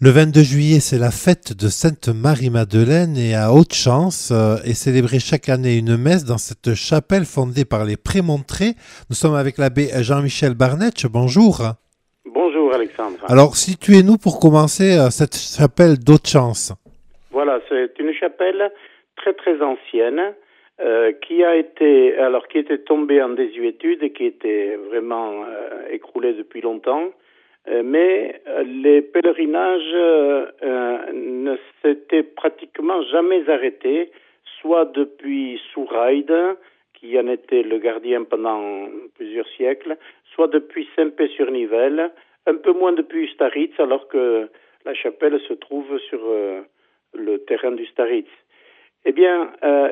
Le 22 juillet, c'est la fête de Sainte-Marie-Madeleine et à Haute-Chance est célébrée chaque année une messe dans cette chapelle fondée par les Prémontrés. Nous sommes avec l'abbé Jean-Michel Barnetch. Bonjour. Bonjour Alexandre. Alors, situez-nous pour commencer cette chapelle d'Haute-Chance. Voilà, c'est une chapelle très très ancienne qui était tombée en désuétude et qui était vraiment écroulée depuis longtemps. Mais les pèlerinages ne s'étaient pratiquement jamais arrêtés, soit depuis Souraïde, qui en était le gardien pendant plusieurs siècles, soit depuis Saint-Pé-sur-Nivelle, un peu moins depuis Ustaritz, alors que la chapelle se trouve sur le terrain d'Ustaritz. Eh bien,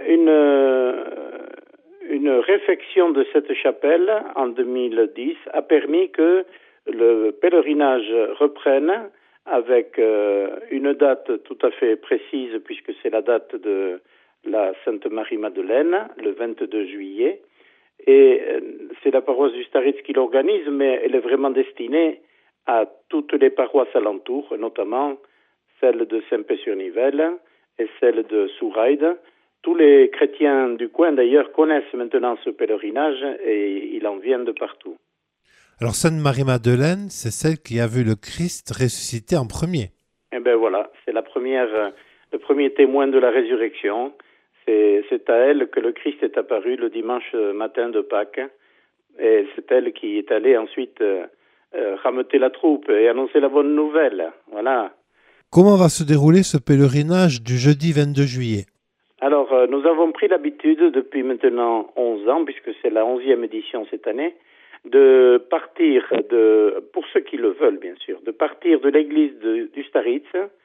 une réfection de cette chapelle en 2010 a permis que le pèlerinage reprenne avec une date tout à fait précise, puisque c'est la date de la Sainte-Marie-Madeleine, le 22 juillet. Et c'est la paroisse d'Ustaritz qui l'organise, mais elle est vraiment destinée à toutes les paroisses alentours, notamment celle de Saint-Pé-sur-Nivelle et celle de Souraïde. Tous les chrétiens du coin, d'ailleurs, connaissent maintenant ce pèlerinage et il en vient de partout. Alors, Sainte-Marie-Madeleine, c'est celle qui a vu le Christ ressuscité en premier. Eh bien voilà, c'est le premier témoin de la résurrection. C'est à elle que le Christ est apparu le dimanche matin de Pâques. Et c'est elle qui est allée ensuite rameuter la troupe et annoncer la bonne nouvelle. Voilà. Comment va se dérouler ce pèlerinage du jeudi 22 juillet? Alors, nous avons pris l'habitude depuis maintenant 11 ans, puisque c'est la 11e édition cette année, de partir, pour ceux qui le veulent bien sûr, de partir de l'église d'Ustaritz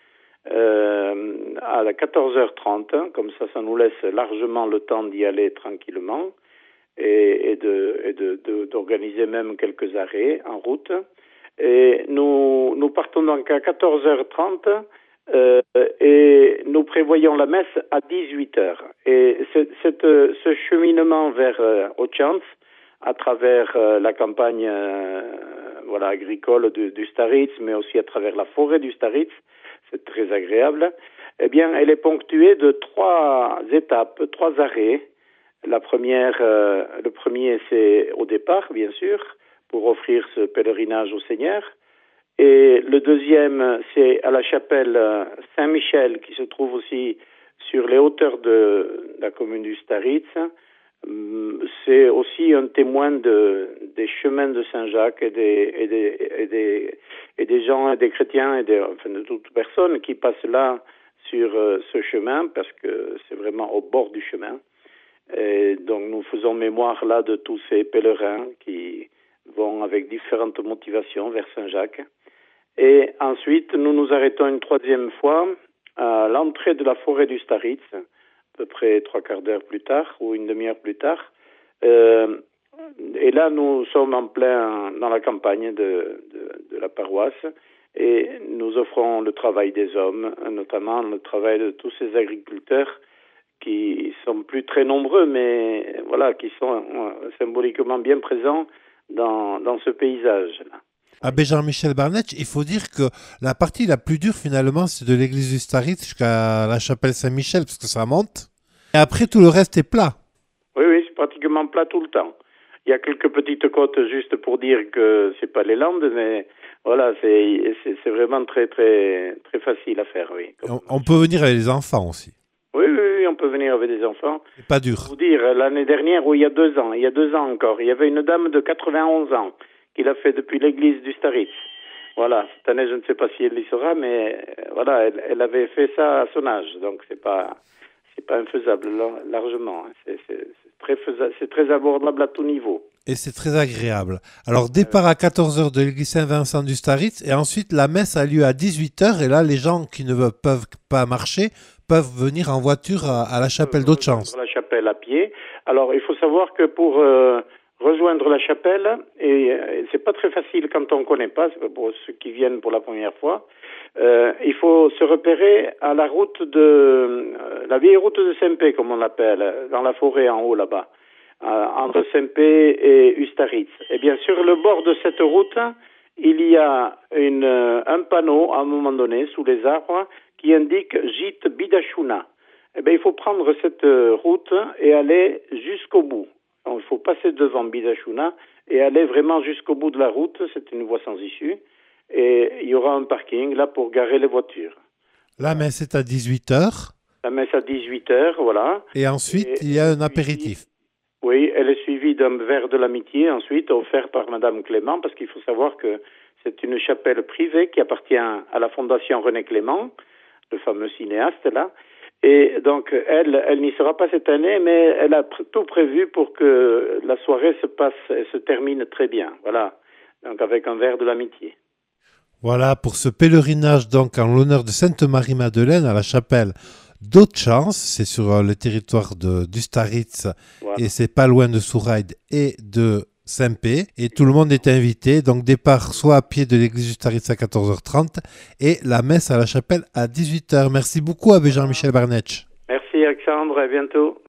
à 14h30, comme ça nous laisse largement le temps d'y aller tranquillement et d'organiser même quelques arrêts en route. Et nous partons donc à 14h30 et nous prévoyons la messe à 18h. Et ce cheminement vers Haute-Chance, à travers la campagne agricole d'Ustaritz, mais aussi à travers la forêt d'Ustaritz, c'est très agréable, eh bien, elle est ponctuée de 3 étapes, 3 arrêts. Le premier, c'est au départ, bien sûr, pour offrir ce pèlerinage au Seigneur. Et le deuxième, c'est à la chapelle Saint-Michel, qui se trouve aussi sur les hauteurs de la commune d'Ustaritz. C'est aussi un témoin des chemins de Saint-Jacques et des gens, et des chrétiens, de toute personne qui passent là sur ce chemin, parce que c'est vraiment au bord du chemin. Et donc nous faisons mémoire là de tous ces pèlerins qui vont avec différentes motivations vers Saint-Jacques. Et ensuite, nous nous arrêtons une 3e fois à l'entrée de la forêt d'Ustaritz, à peu près 3/4 d'heure plus tard, ou une demi-heure plus tard. Et là, nous sommes en plein dans la campagne de la paroisse, et nous offrons le travail des hommes, notamment le travail de tous ces agriculteurs qui sont plus très nombreux, mais voilà, qui sont symboliquement bien présents dans ce paysage-là. Abbé Jean-Michel Barnetch, il faut dire que la partie la plus dure finalement, c'est de l'église d'Ustaritz jusqu'à la chapelle Saint-Michel, parce que ça monte. Et après, tout le reste est plat. Oui, c'est pratiquement plat tout le temps. Il y a quelques petites côtes juste pour dire que c'est pas les Landes, mais voilà, c'est vraiment très très très facile à faire, oui. On peut venir avec les enfants aussi. Oui, on peut venir avec des enfants. C'est pas dur. Pour vous dire, l'année dernière, il y a 2 ans, encore, il y avait une dame de 91 ans qui l'a fait depuis l'église d'Ustaritz. Voilà, cette année, je ne sais pas si elle y sera, mais voilà, elle avait fait ça à son âge, donc c'est pas infaisable largement. C'est très abordable à tout niveau. Et c'est très agréable. Alors, départ à 14h de l'église Saint-Vincent d'Ustaritz, et ensuite la messe a lieu à 18h, et là, les gens qui ne peuvent pas marcher peuvent venir en voiture à la chapelle d'Haute-Chance. La chapelle à pied. Alors, il faut savoir que pour rejoindre la chapelle, et c'est pas très facile quand on connaît pas, pour ceux qui viennent pour la première fois, il faut se repérer à la route la vieille route de Saint-Pé, comme on l'appelle, dans la forêt en haut là-bas, entre Saint-Pé et Ustaritz. Et bien sur le bord de cette route, il y a un panneau à un moment donné sous les arbres qui indique Gîte Bidachuna. Eh bien, il faut prendre cette route et aller jusqu'au bout. Donc, il faut passer devant Bidachuna et aller vraiment jusqu'au bout de la route. C'est une voie sans issue. Et il y aura un parking là pour garer les voitures. La messe est à 18h. La messe à 18h, voilà. Et ensuite, il y a un apéritif. Oui, elle est suivie d'un verre de l'amitié, ensuite offert par Madame Clément, parce qu'il faut savoir que c'est une chapelle privée qui appartient à la Fondation René Clément, le fameux cinéaste là. Et donc, elle n'y sera pas cette année, mais elle a tout prévu pour que la soirée se termine très bien. Voilà. Donc, avec un verre de l'amitié. Voilà, pour ce pèlerinage donc en l'honneur de Sainte-Marie-Madeleine à la chapelle d'Haute-Chance, c'est sur le territoire d'Ustaritz, Voilà. et c'est pas loin de Souraïd et de Saint-Pé, et tout le monde est invité, donc départ soit à pied de l'église d'Ustaritz à 14h30 et la messe à la chapelle à 18h. Merci beaucoup Abbé Jean-Michel Barnetch. Merci Alexandre, à bientôt.